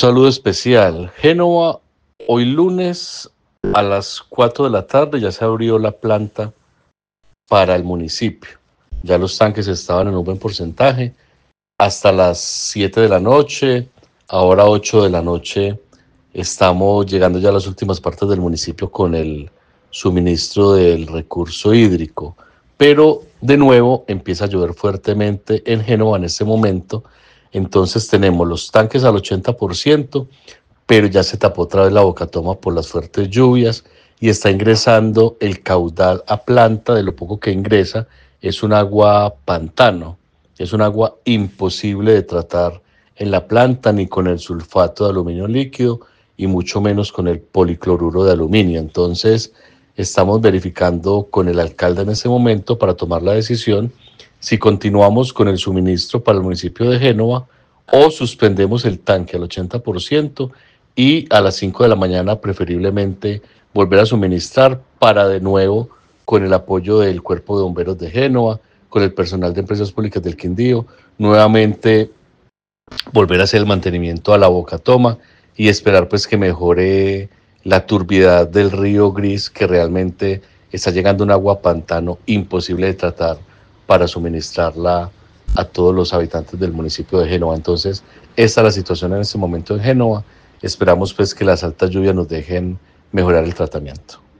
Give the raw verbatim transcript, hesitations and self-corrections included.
saludo especial. Génova, hoy lunes a las cuatro de la tarde ya se abrió la planta para el municipio. Ya los tanques estaban en un buen porcentaje. Hasta las siete de la noche, ahora ocho de la noche, estamos llegando ya a las últimas partes del municipio con el suministro del recurso hídrico. Pero de nuevo empieza a llover fuertemente en Génova en este momento. Entonces tenemos los tanques al ochenta por ciento, pero ya se tapó otra vez la bocatoma por las fuertes lluvias y está ingresando el caudal a planta. De lo poco que ingresa es un agua pantano, es un agua imposible de tratar en la planta, ni con el sulfato de aluminio líquido y mucho menos con el policloruro de aluminio. Entonces estamos verificando con el alcalde en ese momento para tomar la decisión si continuamos con el suministro para el municipio de Génova o suspendemos el tanque al ochenta por ciento y a las cinco de la mañana preferiblemente volver a suministrar para de nuevo, con el apoyo del Cuerpo de Bomberos de Génova, con el personal de Empresas Públicas del Quindío, nuevamente volver a hacer el mantenimiento a la bocatoma y esperar pues que mejore la turbidez del río Gris, que realmente está llegando un agua pantano imposible de tratar para suministrarla a todos los habitantes del municipio de Génova. Entonces, esta es la situación en este momento en Génova. Esperamos pues que las altas lluvias nos dejen mejorar el tratamiento.